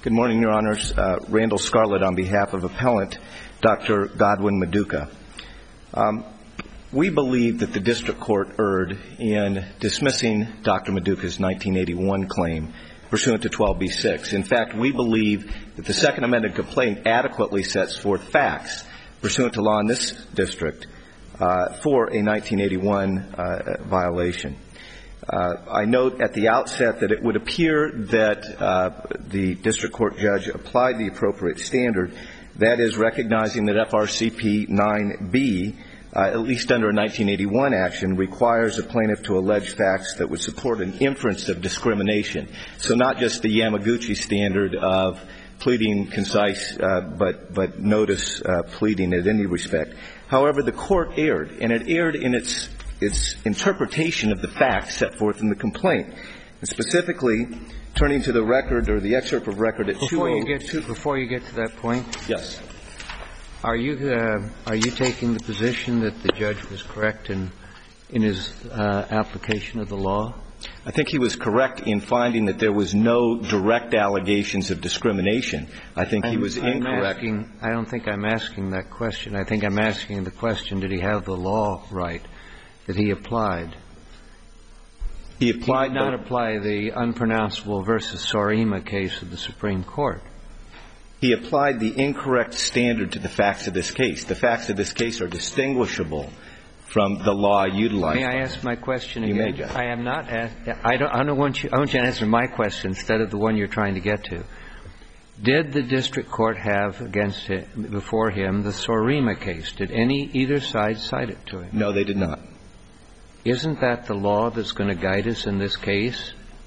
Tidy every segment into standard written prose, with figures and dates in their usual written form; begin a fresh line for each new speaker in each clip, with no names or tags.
Good morning, Your Honors. Randall Scarlett on behalf of Appellant Dr. Godwin Maduka. We believe that the District Court erred in dismissing Dr. Maduka's 1981 claim pursuant to 12b-6. In fact, we believe that the Second Amended Complaint adequately sets forth facts pursuant to law in this district for a 1981 violation. I note at the outset that it would appear that the district court judge applied the appropriate standard, that is, recognizing that FRCP 9b, at least under a 1981 action, requires a plaintiff to allege facts that would support an inference of discrimination. So not just the Yamaguchi standard of pleading concise but notice pleading at any respect. However, the court erred, and it erred in its interpretation of the facts set forth in the complaint. And specifically, turning to the record or the excerpt of record at 202.
Before you get to that point?
Yes.
Are you taking the position that the judge was correct in his application of the law?
I think he was correct in finding that there was no direct allegations of discrimination. I think he was incorrect.
I don't think I'm asking that question. I think I'm asking the question, did he have the law right that he applied? He did not apply the unpronounceable versus Sorima case of the Supreme Court.
He applied the incorrect standard to the facts of this case. The facts of this case are distinguishable from the law utilized.
May I ask my question again?
You may, Judge.
I am not I want you to answer my question instead of the one you're trying to get to. Did the district court have before him the Sorima case? Did either side cite it to him?
No, they did not.
Isn't that the law that's going to guide us in this case?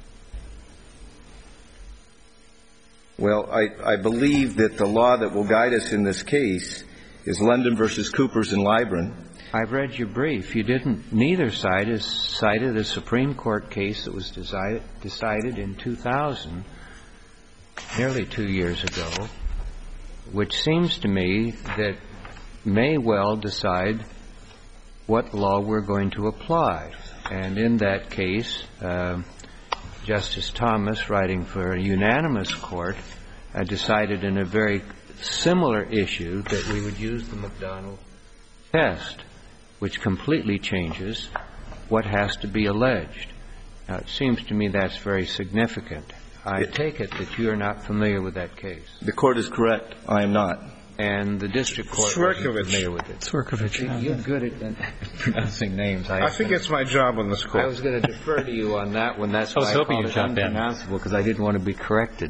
Well, I believe that the law that will guide us in this case is London versus Coopers and Libron.
I've read your brief. You didn't. Neither side has cited a Supreme Court case that was decided in 2000, nearly 2 years ago, which seems to me that may well decide what law we're going to apply. And in that case, Justice Thomas, writing for a unanimous court, decided in a very similar issue that we would use the McDonnell test, which completely changes what has to be alleged. Now, it seems to me that's very significant. I take it that you are not familiar with that case.
The Court is correct. I am not.
And the district court wasn't familiar with it.
Swerkovich.
You're good at pronouncing names.
I think it's my job on this Court.
I was going to defer to you on that one. That's why I called it unpronounceable, because I didn't want to be corrected.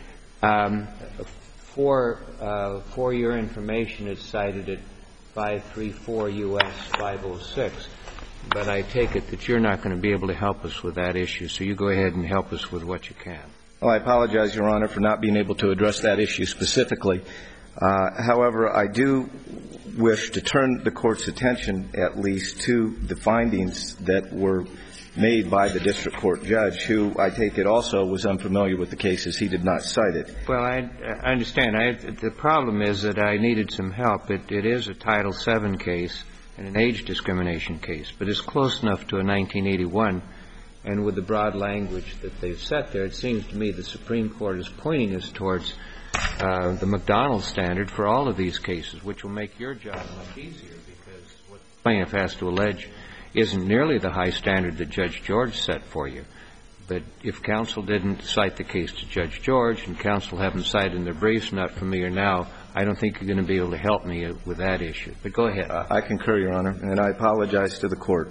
For your information, it's cited at 534 U.S. 506. But I take it that you're not going to be able to help us with that issue, so you go ahead and help us with what you can.
Well, I apologize, Your Honor, for not being able to address that issue specifically. However, I do wish to turn the Court's attention at least to the findings that were made by the district court judge, who I take it also was unfamiliar with the cases. He did not cite it.
Well, I understand. The problem is that I needed some help. It is a Title VII case and an age discrimination case, but it's close enough to a 1981. And with the broad language that they've set there, it seems to me the Supreme Court is pointing us towards the McDonnell standard for all of these cases, which will make your job much easier, because what the plaintiff has to allege isn't nearly the high standard that Judge George set for you. But if counsel didn't cite the case to Judge George and counsel haven't cited in their briefs, not familiar now, I don't think you're going to be able to help me with that issue. But go ahead.
I concur, Your Honor, and I apologize to the Court.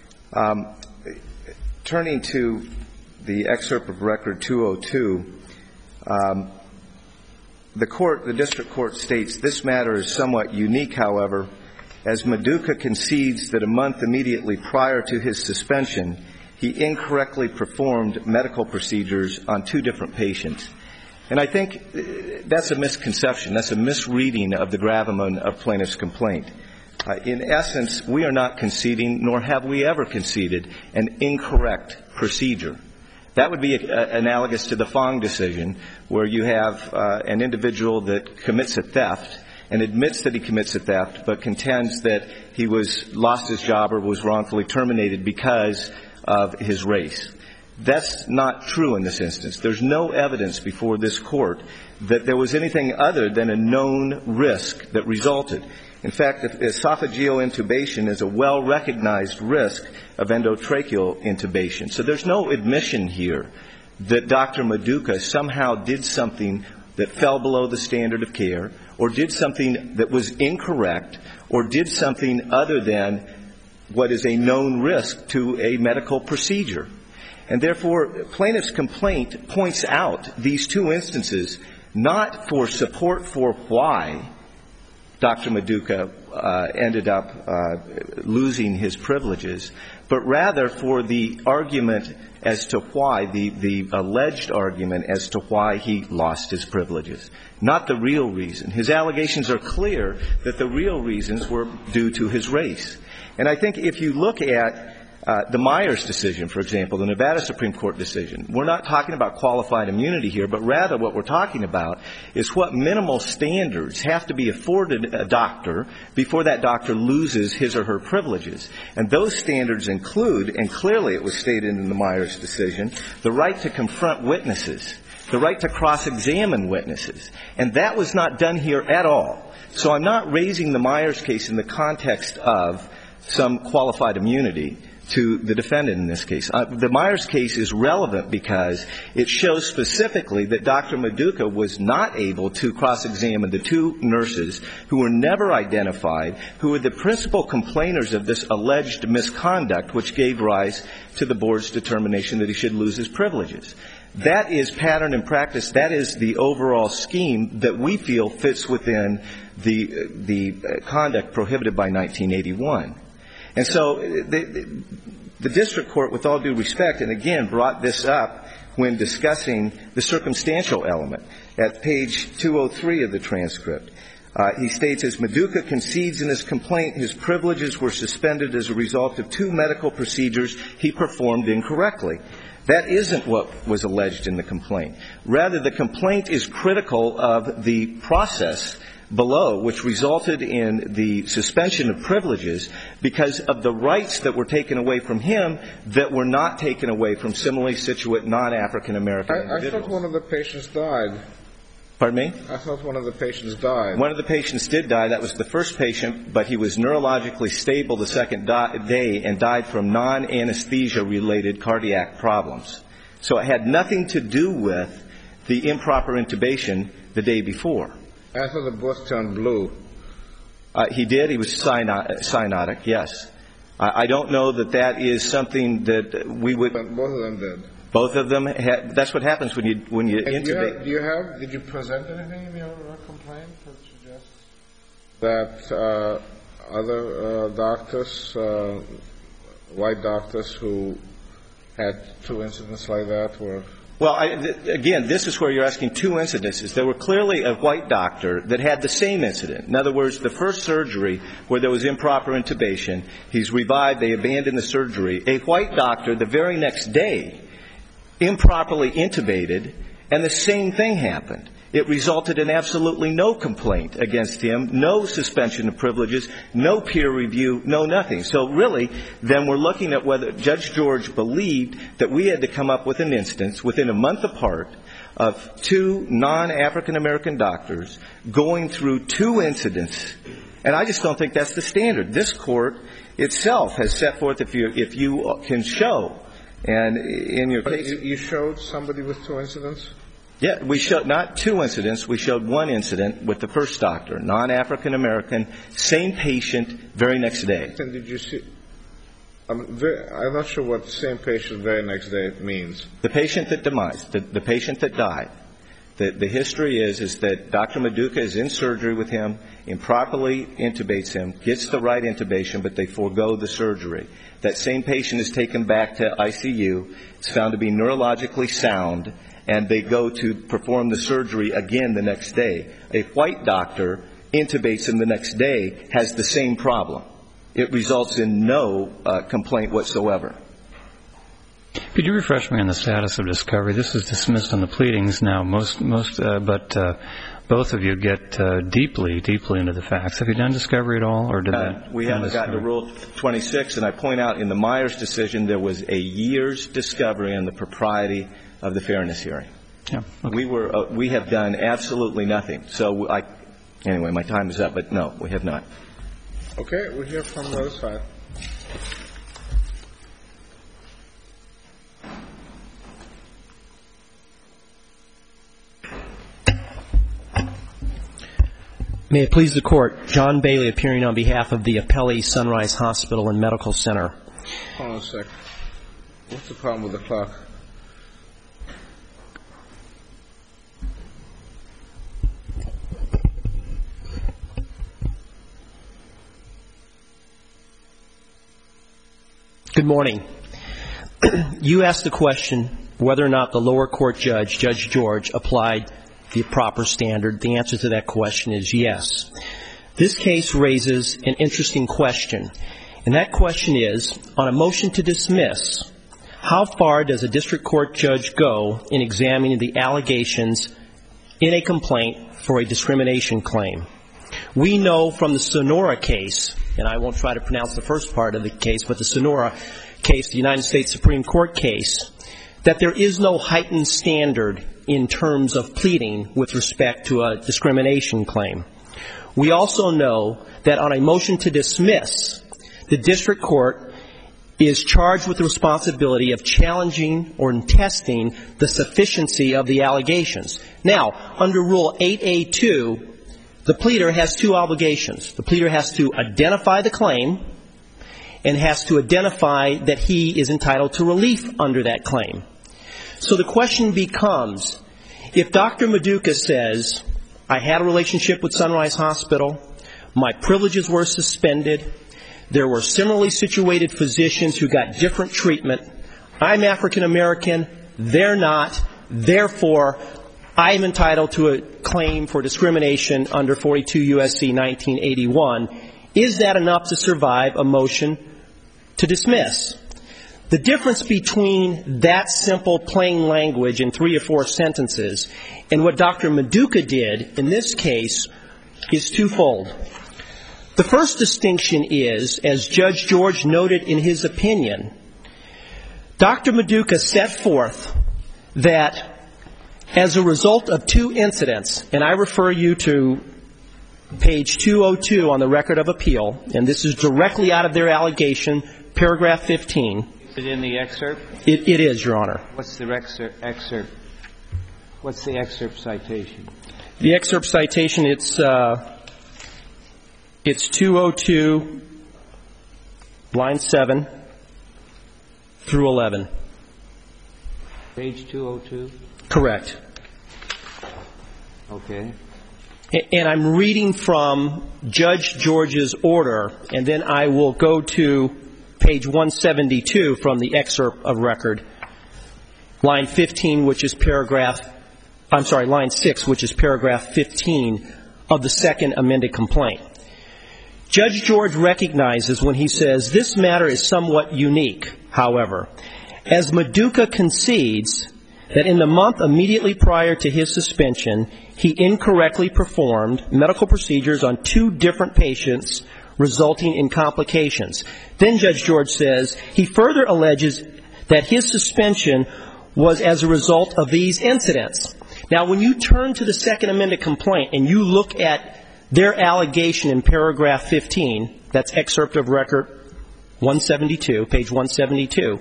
Turning to the excerpt of Record 202, the district court states, this matter is somewhat unique, however, as Maduka concedes that a month immediately prior to his suspension, he incorrectly performed medical procedures on 2 different patients. And I think that's a misconception. That's a misreading of the gravamen of plaintiff's complaint. In essence, we are not conceding, nor have we ever conceded, an incorrect procedure. That would be analogous to the Fong decision, where you have an individual that commits a theft and admits that he commits a theft, but contends that he lost his job or was wrongfully terminated because of his race. That's not true in this instance. There's no evidence before this Court that there was anything other than a known risk that resulted. In fact, esophageal intubation is a well-recognized risk of endotracheal intubation. So there's no admission here that Dr. Maduka somehow did something that fell below the standard of care, or did something that was incorrect, or did something other than what is a known risk to a medical procedure. And therefore, plaintiff's complaint points out these two instances not for support for why Dr. Maduka ended up losing his privileges, but rather for the argument as to why, the alleged argument as to why he lost his privileges, not the real reason. His allegations are clear that the real reasons were due to his race. And I think if you look at the Myers decision, for example, the Nevada Supreme Court decision, we're not talking about qualified immunity here, but rather what we're talking about is what minimal standards have to be afforded a doctor before that doctor loses his or her privileges. And those standards include, and clearly it was stated in the Myers decision, the right to confront witnesses, the right to cross-examine witnesses. And that was not done here at all. So I'm not raising the Myers case in the context of some qualified immunity to the defendant in this case. The Myers case is relevant because it shows specifically that Dr. Maduka was not able to cross-examine the two nurses who were never identified, who were the principal complainers of this alleged misconduct, which gave rise to the board's determination that he should lose his privileges. That is pattern and practice. That is the overall scheme that we feel fits within the conduct prohibited by 1981. And so the district court, with all due respect, and again brought this up when discussing the circumstantial element. At page 203 of the transcript, he states, as Maduka concedes in his complaint, his privileges were suspended as a result of two medical procedures he performed incorrectly. That isn't what was alleged in the complaint. Rather, the complaint is critical of the process below, which resulted in the suspension of privileges because of the rights that were taken away from him that were not taken away from similarly situate non-African American individuals.
I thought one of the patients died.
Pardon me?
I thought one of the patients died.
One of the patients did die. That was the first patient, but he was neurologically stable the second day and died from non-anesthesia-related cardiac problems. So it had nothing to do with the improper intubation the day before.
I thought the both turned blue.
He did. He was cyanotic, yes. I don't know that that is something that we would...
But both of them did.
Both of them had... That's what happens when you intubate.
Did you present anything in your complaint that suggests that other doctors, white doctors who had two incidents like that were...
Well, again, this is where you're asking two incidences. There were clearly a white doctor that had the same incident. In other words, the first surgery where there was improper intubation, he's revived, they abandoned the surgery. A white doctor the very next day improperly intubated, and the same thing happened. It resulted in absolutely no complaint against him, no suspension of privileges, no peer review, no nothing. So really, then we're looking at whether Judge George believed that we had to come up with an instance within a month apart of two non-African American doctors going through two incidents. And I just don't think that's the standard. This court itself has set forth if you can show. And in your case...
You showed somebody with two incidents?
Yeah, we showed not two incidents. We showed one incident with the first doctor, non-African American, same patient, very next day.
And did you see? I'm not sure what same patient, very next day means.
The patient that demised, the patient that died. The history is that Dr. Maduka is in surgery with him, improperly intubates him, gets the right intubation, but they forego the surgery. That same patient is taken back to ICU. It's found to be neurologically sound. And they go to perform the surgery again the next day. A white doctor intubates him the next day, has the same problem. It results in no complaint whatsoever.
Could you refresh me on the status of discovery? This is dismissed on the pleadings now, but both of you get deeply, deeply into the facts. Have you done discovery at all, or did that?
We haven't gotten to Rule 26, and I point out in the Myers decision there was a year's discovery on the propriety of the fairness hearing.
Yeah. Okay.
We have done absolutely nothing. So anyway, my time is up, but no, we have not.
Okay, we'll hear from the other side.
May it please the Court, John Bailey appearing on behalf of the appellee Sunrise Hospital and Medical Center.
Hold on a sec. What's the problem with the clock?
Good morning. You asked the question whether or not the lower court judge, Judge George, applied the proper standard. The answer to that question is yes. This case raises an interesting question, and that question is, on a motion to dismiss, how far does a district court judge go in examining the allegations in a complaint for a discrimination claim? We know from the Sonora case, and I won't try to pronounce the first part of the case, but the Sonora case, the United States Supreme Court case, that there is no heightened standard in terms of pleading with respect to a discrimination claim. We also know that on a motion to dismiss, the district court is charged with the responsibility of challenging or testing the sufficiency of the allegations. Now, under Rule 8A2, the pleader has two obligations. The pleader has to identify the claim and has to identify that he is entitled to relief under that claim. So the question becomes, if Dr. Maduka says, I had a relationship with Sunrise Hospital, my privileges were suspended, there were similarly situated physicians who got different treatment, I'm African American, they're not, therefore I am entitled to a claim for discrimination under 42 U.S.C. 1981, is that enough to survive a motion to dismiss? The difference between that simple plain language in 3 or 4 sentences and what Dr. Maduka did in this case is twofold. The first distinction is, as Judge George noted in his opinion, Dr. Maduka set forth that as a result of 2 incidents, and I refer you to page 202 on the Record of Appeal, and this is directly out of their allegation, paragraph 15.
Is it in the excerpt?
It is, Your Honor.
What's the excerpt? What's the excerpt citation?
The excerpt citation, it's 202, line 7 through 11.
Page 202?
Correct.
Okay.
And I'm reading from Judge George's order, and then I will go to page 172 from the excerpt of record, line 15, which is line 6, which is paragraph 15 of the second amended complaint. Judge George recognizes when he says, this matter is somewhat unique, however, as Maduka concedes that in the month immediately prior to his suspension, he incorrectly performed medical procedures on 2 different patients, resulting in complications. Then Judge George says he further alleges that his suspension was as a result of these incidents. Now, when you turn to the second amended complaint and you look at their allegation in paragraph 15, that's excerpt of record 172, page 172,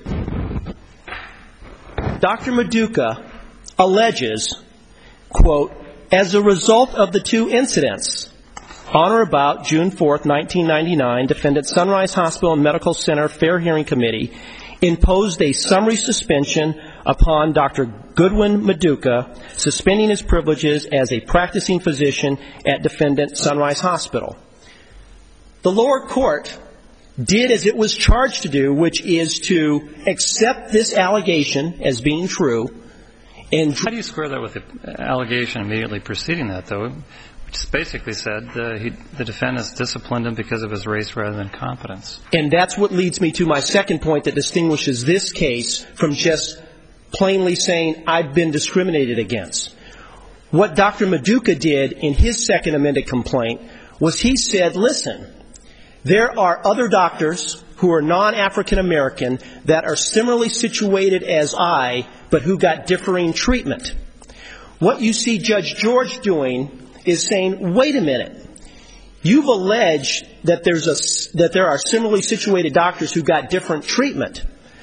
Dr. Maduka alleges, quote, as a result of the 2 incidents, on or about June 4th, 1999, defendant Sunrise Hospital and Medical Center Fair Hearing Committee imposed a summary suspension upon Dr. Goodwin Maduka, suspending his privileges as a practicing physician at defendant Sunrise Hospital. The lower court did as it was charged to do, which is to accept this allegation as being true. And
how do you square that with the allegation immediately preceding that, though, which basically said the defendant disciplined him because of his race rather than competence?
And that's what leads me to my second point that distinguishes this case from just plainly saying I've been discriminated against. What Dr. Maduka did in his second amended complaint was he said, listen, there are other doctors who are non-African American that are similarly situated as I, but who got differing treatment. What you see Judge George doing is saying, wait a minute, you've alleged that there are similarly situated doctors who got different treatment.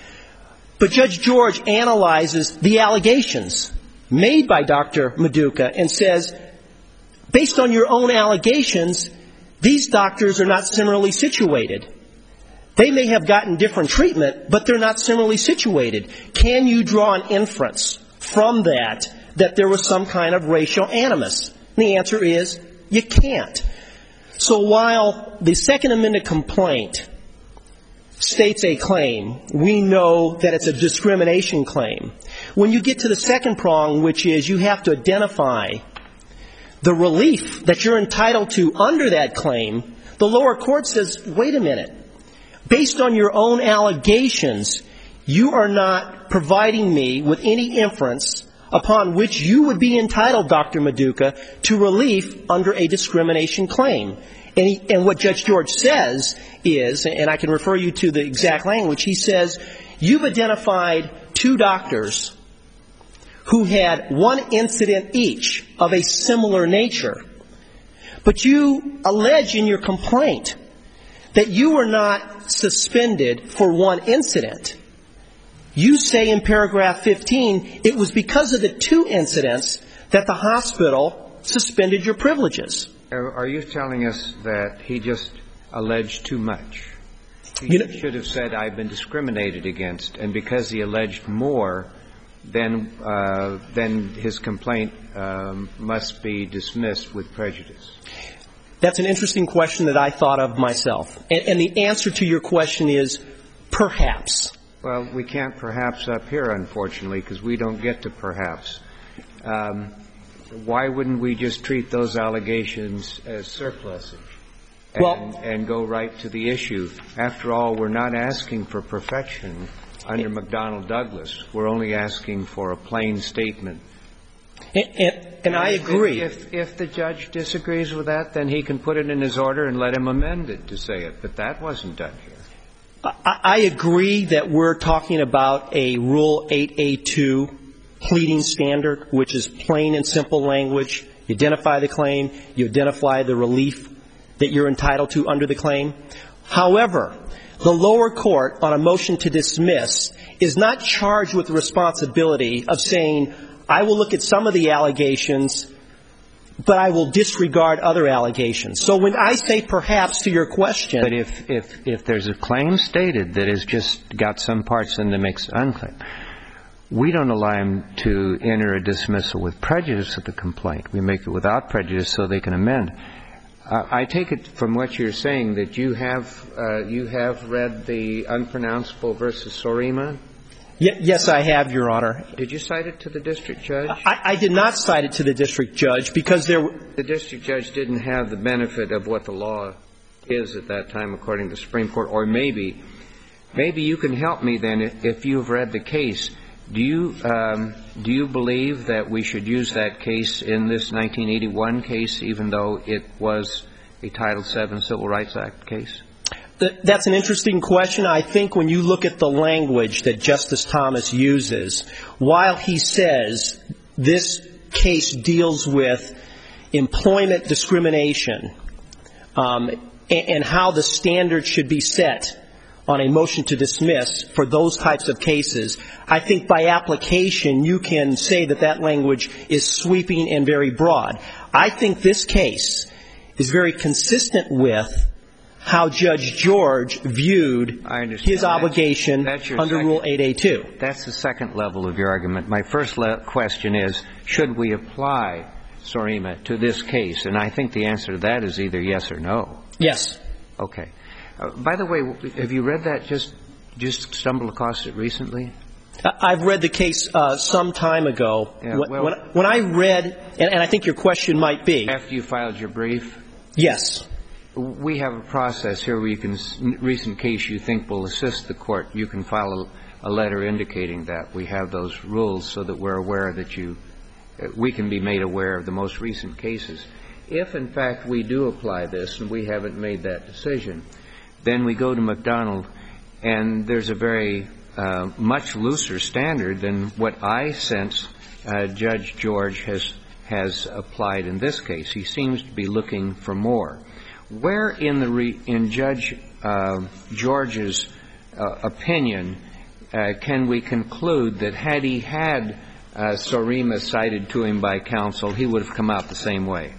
But Judge George analyzes the allegations made by Dr. Maduka and says, based on your own allegations, these doctors are not similarly situated. They may have gotten different treatment, but they're not similarly situated. Can you draw an inference from that there was some kind of racial animus? And the answer is, you can't. So while the second amended complaint states a claim, we know that it's a discrimination claim. When you get to the second prong, which is you have to identify the relief that you're entitled to under that claim, the lower court says, wait a minute. Based on your own allegations, you are not providing me with any inference upon which you would be entitled, Dr. Maduka, to relief under a discrimination claim. And what Judge George says is, and I can refer you to the exact language, he says, you've identified two doctors who had one incident each of a similar nature. But you allege in your complaint that you were not suspended for one incident. You say in paragraph 15, it was because of the two incidents that the hospital suspended your privileges.
Are you telling us that he just alleged too much? He should have said, I've been discriminated against, and because he alleged more, then his complaint must be dismissed with prejudice?
That's an interesting question that I thought of myself. And the answer to your question is perhaps.
Well, we can't perhaps up here, unfortunately, because we don't get to perhaps. Why wouldn't we just treat those allegations as surplusage and go right to the issue? After all, we're not asking for perfection under McDonnell Douglas. We're only asking for a plain statement.
And I agree.
If the judge disagrees with that, then he can put it in his order and let him amend it to say it. But that wasn't done here.
I agree that we're talking about a Rule 8A2 pleading standard, which is plain and simple language. You identify the claim. You identify the relief that you're entitled to under the claim. However, the lower court on a motion to dismiss is not charged with the responsibility of saying, I will look at some of the allegations, but I will disregard other allegations. So when I say perhaps to your question.
But if there's a claim stated that has just got some parts in that makes it unclear, we don't allow him to enter a dismissal with prejudice of the complaint. We make it without prejudice so they can amend. I take it from what you're saying that you have read the unpronounceable versus Sorima?
Yes, I have, Your Honor.
Did you cite it to the district judge?
I did not cite it to the district judge because the
district judge didn't have the benefit of what the law is at that time according to the Supreme Court. Or maybe you can help me then if you've read the case. Do you believe that we should use that case in this 1981 case, even though it was a Title VII Civil Rights Act case?
That's an interesting question. I think when you look at the language that Justice Thomas uses, while he says this case deals with employment discrimination and how the standard should be set on a motion to dismiss for those types of cases, I think by application you can say that that language is sweeping and very broad. I think this case is very consistent with how Judge George viewed his obligation under Rule 8A2.
That's the second level of your argument. My first question is, should we apply Sorima to this case? And I think the answer to that is either yes or no.
Yes.
Okay. By the way, have you read that, just stumbled across it recently?
I've read the case some time ago. Yeah, when I read, and I think your question might be.
After you filed your brief?
Yes.
We have a process here where you can, recent case you think will assist the court, you can file a letter indicating that. We have those rules so that we're aware that you we can be made aware of the most recent cases. If, in fact, we do apply this, and we haven't made that decision, then we go to McDonald, and there's a very much looser standard than what I sense Judge George has applied in this case. He seems to be looking for more. Where in Judge George's opinion can we conclude that had he had Sorima cited to him by counsel, he would have come out the same way?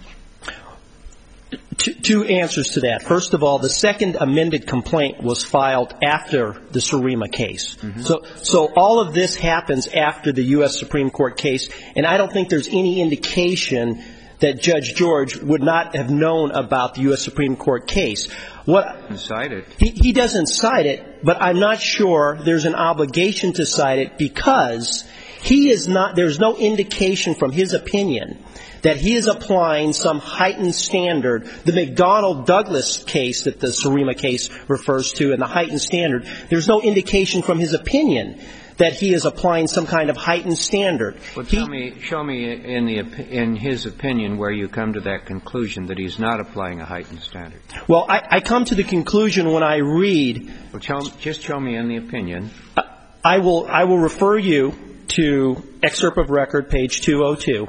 Two answers to that. First of all, the second amended complaint was filed after the Sorima case. Mm-hmm. So all of this happens after the U.S. Supreme Court case, and I don't think there's any indication that Judge George would not have known about the U.S. Supreme Court case. He doesn't cite it, but I'm not sure there's an obligation to cite it because there's no indication from his opinion that he is applying some heightened standard. The McDonnell-Douglas case that the Sorima case refers to and the heightened standard, there's no indication from his opinion that he is applying some kind of heightened standard.
Well, show me in his opinion where you come to that conclusion that he's not applying a heightened standard.
Well, I come to the conclusion when I read.
Well, just show me in the opinion.
I will refer you to excerpt of record, page 202.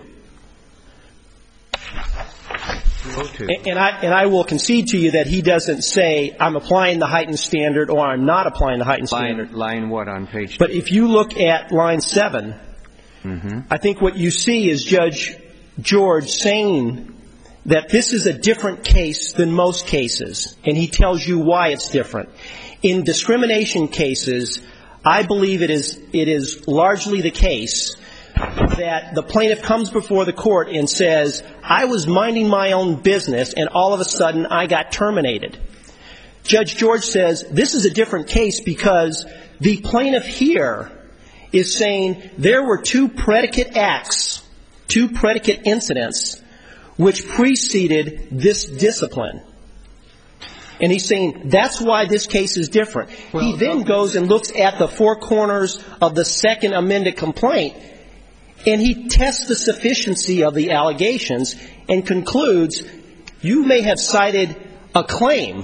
And I will concede to you that he doesn't say I'm applying the heightened standard or I'm not applying the heightened standard.
Line what on page 2?
But if you look at line 7, mm-hmm. I think what you see is Judge George saying that this is a different case than most cases, and he tells you why it's different. In discrimination cases, I believe it is largely the case that the plaintiff comes before the court and says, I was minding my own business and all of a sudden I got terminated. Judge George says this is a different case because the plaintiff here is saying there were two predicate acts, two predicate incidents which preceded this discipline. And he's saying that's why this case is different. He then goes and looks at the four corners of the second amended complaint, and he tests the sufficiency of the allegations and concludes you may have cited a claim,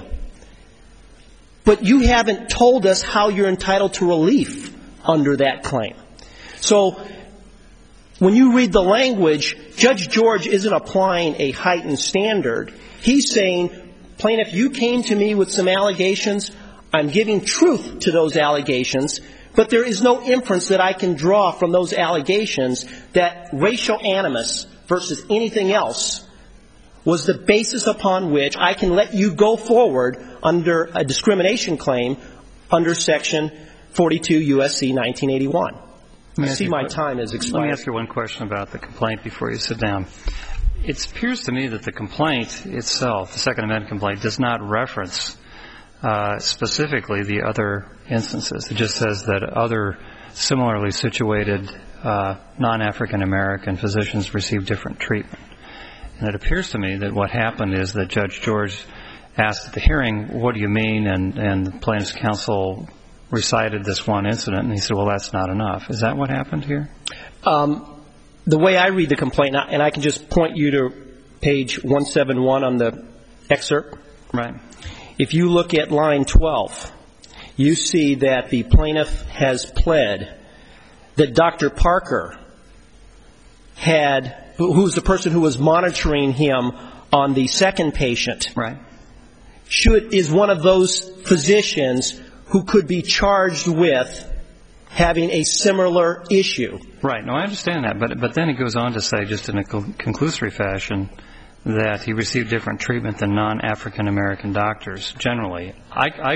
but you haven't told us how you're entitled to relief under that claim. So when you read the language, Judge George isn't applying a heightened standard. He's saying, plaintiff, you came to me with some allegations. I'm giving truth to those allegations. But there is no inference that I can draw from those allegations that racial animus versus anything else was the basis upon which I can let you go forward under a discrimination claim under Section 42 U.S.C. 1981. I see my time has expired.
Let me ask you one question about the complaint before you sit down. It appears to me that the complaint itself, the Second Amendment complaint, does not reference specifically the other instances. It just says that other similarly situated non-African American physicians received different treatment. And it appears to me that what happened is that Judge George asked at the hearing, what do you mean? And the plaintiff's counsel recited this one incident, and he said, well, that's not enough. Is that what happened here?
The way I read the complaint, and I can just point you to page 171 on the excerpt.
Right.
If you look at line 12, you see that the plaintiff has pled that Dr. Parker who's the person who was monitoring him on the second patient,
right,
is one of those physicians who could be charged with having a similar issue.
Right. No, I understand that. But then he goes on to say, just in a conclusory fashion, that he received different treatment than non-African American doctors generally. I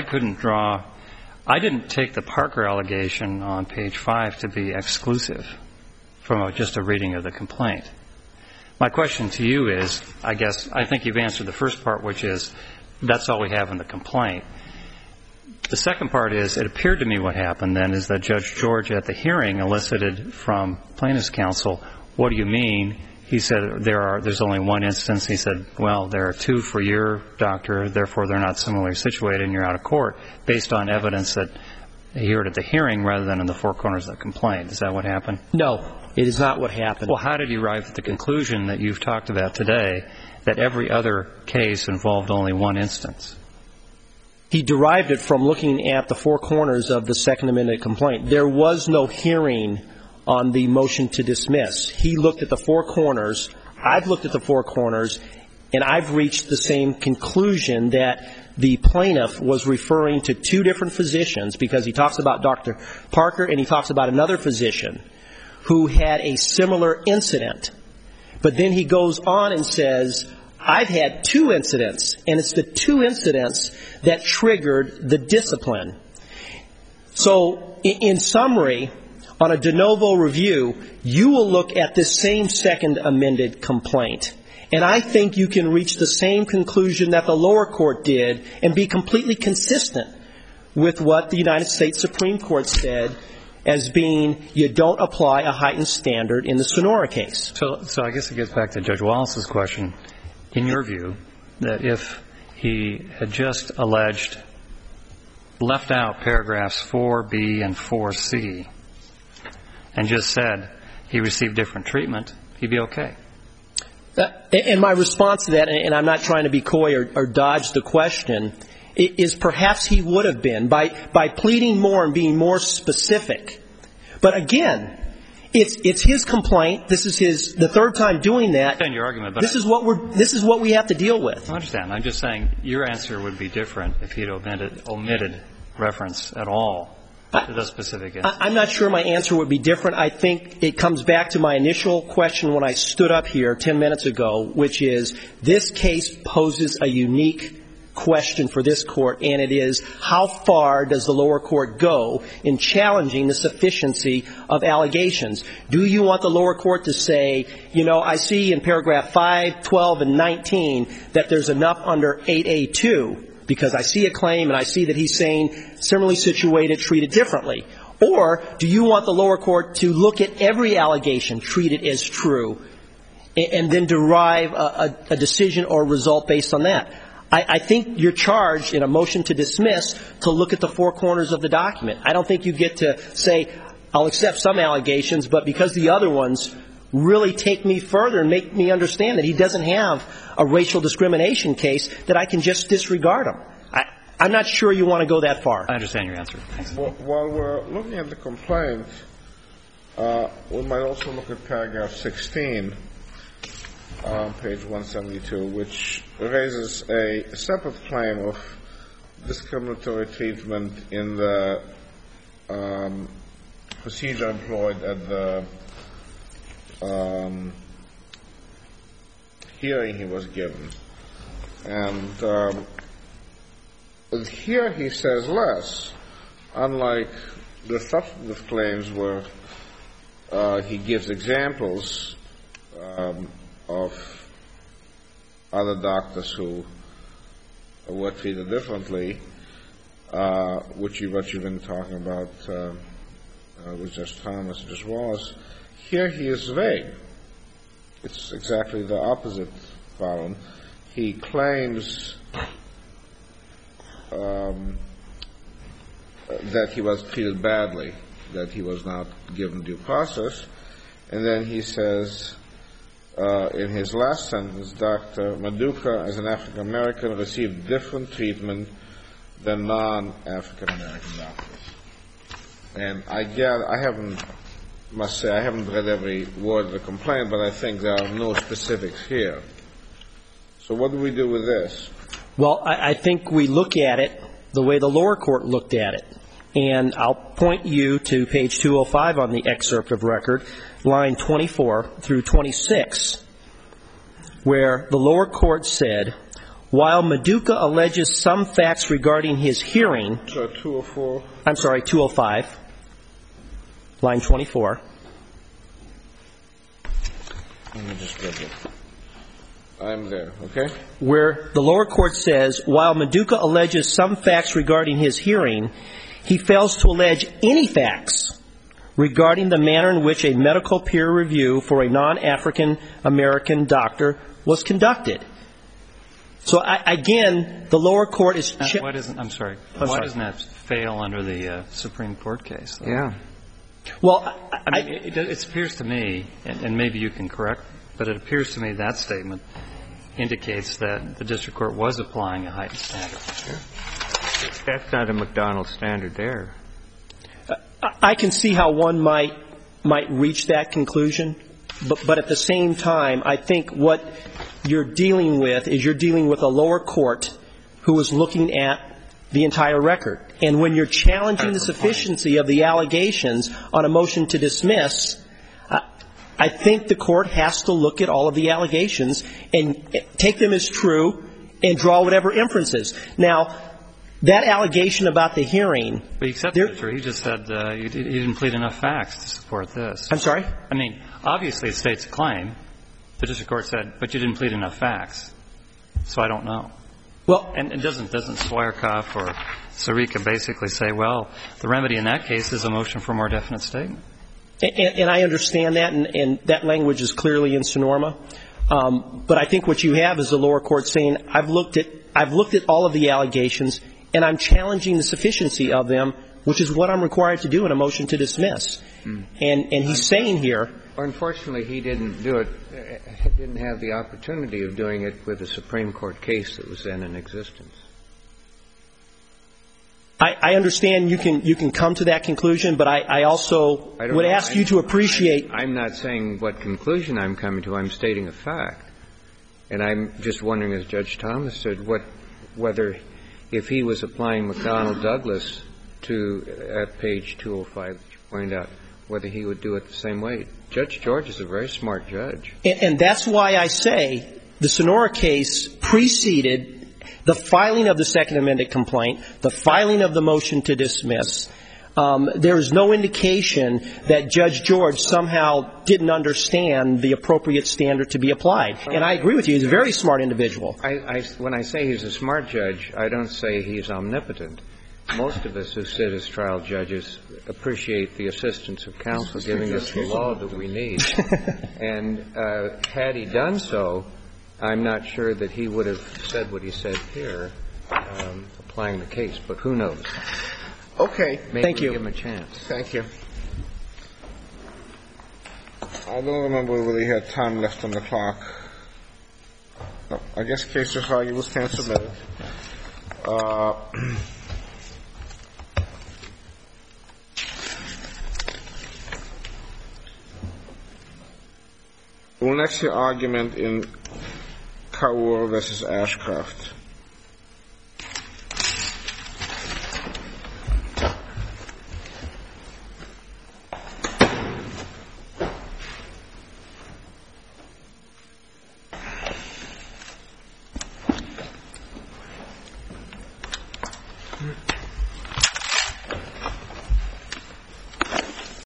didn't take the Parker allegation on page 5 to be exclusive from just a reading of the complaint. My question to you is, I think you've answered the first part, which is that's all we have in the complaint. The second part is, it appeared to me what happened then is that Judge George at the hearing elicited from plaintiff's counsel, what do you mean? He said there's only one instance. He said, well, there are two for your doctor, therefore they're not similarly situated and you're out of court, based on evidence that hear it at the hearing rather than in the four corners of the complaint. Is that what happened?
No, it is not what happened.
Well, how did he arrive at the conclusion that you've talked about today, that every other case involved only one instance?
He derived it from looking at the four corners of the Second Amendment complaint. There was no hearing on the motion to dismiss. He looked at the four corners. I've looked at the four corners, and I've reached the same conclusion that the plaintiff was referring to two different physicians, because he talks about Dr. Parker and he talks about another physician who had a similar incident. But then he goes on and says, I've had two incidents, and it's the two incidents that triggered the discipline. So, in summary, on a de novo review, you will look at this same Second Amended complaint. And I think you can reach the same conclusion that the lower court did and be completely consistent with what the United States Supreme Court said as being you don't apply a heightened standard in the Sonora case.
So I guess it gets back to Judge Wallace's question. In your view, that if he had just alleged, left out paragraphs 4B and 4C, and just said he received different treatment, he'd be okay?
And my response to that, and I'm not trying to be coy or dodge the question, is perhaps he would have been by pleading more and being more specific. But again, it's his complaint. This is the third time doing that.
I understand your argument, but
this is what we have to deal with.
I understand. I'm just saying your answer would be different if he had omitted reference at all to the specific instance.
I'm not sure my answer would be different. I think it comes back to my initial question when I stood up here 10 minutes ago, which is this case poses a unique question for this court, and it is how far does the lower court go in challenging the sufficiency of allegations? Do you want the lower court to say, I see in paragraph 5, 12, and 19 that there's enough under 8A2 because I see a claim and I see that he's saying similarly situated, treated differently? Or do you want the lower court to look at every allegation, treat it as true, and then derive a decision or result based on that? I think you're charged in a motion to dismiss to look at the four corners of the document. I don't think you get to say, I'll accept some allegations, but because the other ones really take me further and make me understand that he doesn't have a racial discrimination case, that I can just disregard him. I'm not sure you want to go that far.
I understand your answer. Thanks.
While we're looking at the complaint, we might also look at paragraph 16 on page 172, which raises a separate claim of discriminatory treatment in the procedure employed at the hearing he was given. And here he says less, unlike the substantive claims where he gives examples of other doctors who were treated differently, which you've been talking about with Judge Thomas, Judge Wallace. Here he is vague. It's exactly the opposite problem. He claims that he was treated badly, that he was not given due process, and then he says in his last sentence, Dr. Maduka, as an African American, received different treatment than non-African American doctors. And I must say I haven't read every word of the complaint, but I think there are no specifics here. So what do we do with this?
Well, I think we look at it the way the lower court looked at it. And I'll point you to page 205 on the excerpt of record, line 24 through 26, where the lower court said, while Maduka alleges some facts regarding his hearing...
So 204?
I'm sorry, 205, line 24.
Let me just get it. I'm there, okay?
Where the lower court says, while Maduka alleges some facts regarding his hearing, he fails to allege any facts regarding the manner in which a medical peer review for a non-African American doctor was conducted. So, again, the lower court is...
Why doesn't that fail under the Supreme Court case, though?
Yeah.
Well,
it appears to me, and maybe you can correct, but it appears to me that statement indicates that the district court was applying a heightened standard.
That's not a McDonald standard there.
I can see how one might reach that conclusion, but at the same time, I think what you're dealing with is you're dealing with a lower court who is looking at the entire record. And when you're challenging the sufficiency of the allegations on a motion to dismiss, I think the court has to look at all of the allegations and take them as true and draw whatever inferences. Now, that allegation about the hearing...
But he accepted it, sir. He just said he didn't plead enough facts to support this.
I'm sorry?
I mean, obviously it states a claim. The district court said, but you didn't plead enough facts. So I don't know.
Well,
and doesn't Swirekoff or Sirica basically say, well, the remedy in that case is a motion for a more definite statement?
And I understand that, and that language is clearly in Sonorma. But I think what you have is the lower court saying, I've looked at all of the allegations, and I'm challenging the sufficiency of them, which is what I'm required to do in a motion to dismiss. And he's saying here...
Unfortunately, he didn't do it, didn't have the opportunity of doing it with a Supreme Court case that was then in existence.
I understand you can come to that conclusion, but I also would ask you to appreciate...
I'm not saying what conclusion I'm coming to. I'm stating a fact. And I'm just wondering, as Judge Thomas said, whether if he was applying McDonnell-Douglas at page 205 that you pointed out, whether he would do it the same way. Judge George is a very smart judge.
And that's why I say the Sonora case preceded the filing of the Second Amendment complaint, the filing of the motion to dismiss. There is no indication that Judge George somehow didn't understand the appropriate standard to be applied. And I agree with you. He's a very smart individual.
When I say he's a smart judge, I don't say he's omnipotent. Most of us who sit as trial judges appreciate the assistance of counsel giving us the law that we need. And had he done so, I'm not sure that he would have said what he said here, applying the case. But who knows?
Okay.
Maybe
Thank you.
Give him a chance.
Thank you. I don't remember whether he had time left on the clock. No, I guess case just argued will stand submitted. We'll next hear argument in Kaur versus Ashcroft.